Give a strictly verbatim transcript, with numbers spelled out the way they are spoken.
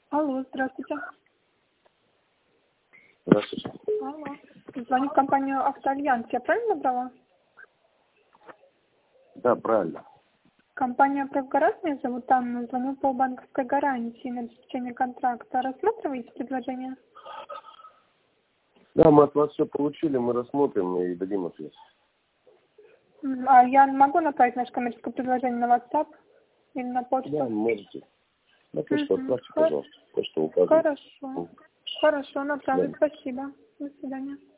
Алло, здравствуйте. Здравствуйте. Алло. Звоню в компанию «Автоальянс». Я правильно набрала? Да, правильно. Компания «Правгараж», меня зовут Анна. Звоню по банковской гарантии на обеспечение контракта. Рассматриваете предложение? Да, мы от вас все получили, мы рассмотрим и дадим ответ. М, А я могу направить наше коммерческое предложение на WhatsApp или на почту? Да, можете. На почту Мгм. отправьте, Хо- пожалуйста, то, что указано. Хорошо. Хорошо, направлю. Да. Спасибо. До свидания.